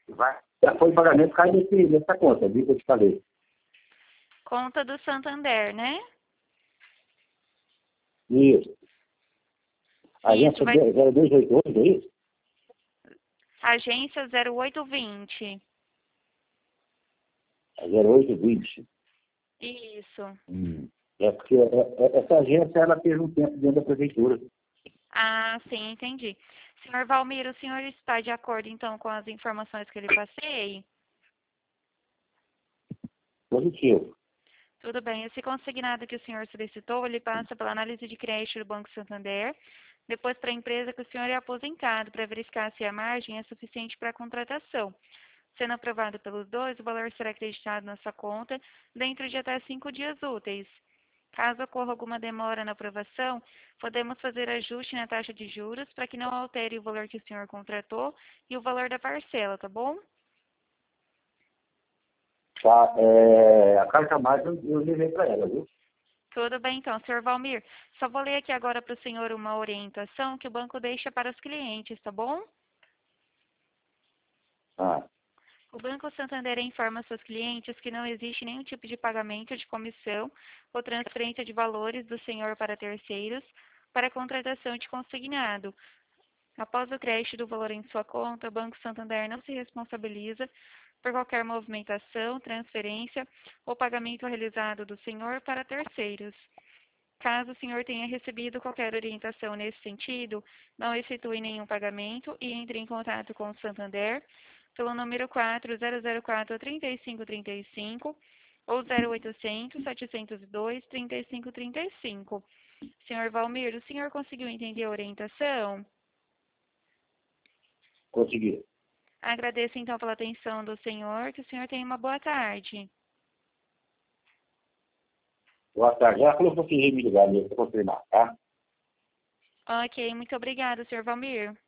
Já foi o pagamento, cai nessa conta, viu que eu te falei. Conta do Santander, né? Isso. Isso, Agência vai... 0288, é isso? Agência 0820. É 0820. Isso. É porque essa agência, ela teve um tempo dentro da prefeitura. Ah, sim, entendi. Senhor Valmir, o senhor está de acordo, então, com as informações que eu lhe passei? Positivo. Tudo bem. Esse consignado que o senhor solicitou, ele passa pela análise de crédito do Banco Santander, depois para a empresa que o senhor é aposentado, para verificar se a margem é suficiente para a contratação. Sendo aprovado pelos dois, o valor será acreditado na sua conta dentro de até 5 dias úteis. Caso ocorra alguma demora na aprovação, podemos fazer ajuste na taxa de juros para que não altere o valor que o senhor contratou e o valor da parcela, tá bom? Tá, a carta mágica eu levei para ela, viu? Tudo bem, então, senhor Valmir. Só vou ler aqui agora para o senhor uma orientação que o banco deixa para os clientes, tá bom? Ah, O Banco Santander informa seus clientes que não existe nenhum tipo de pagamento de comissão ou transferência de valores do senhor para terceiros para a contratação de consignado. Após o crédito do valor em sua conta, o Banco Santander não se responsabiliza por qualquer movimentação, transferência ou pagamento realizado do senhor para terceiros. Caso o senhor tenha recebido qualquer orientação nesse sentido, não efetue nenhum pagamento e entre em contato com o Santander pelo número 4004-3535 ou 0800-702-3535. Senhor Valmir, o senhor conseguiu entender a orientação? consegui. Agradeço então pela atenção do senhor, que o senhor tenha uma boa tarde. Boa tarde. Ela falou que você ia me ligar mesmo para confirmar, tá? Ok, muito obrigada, senhor Valmir.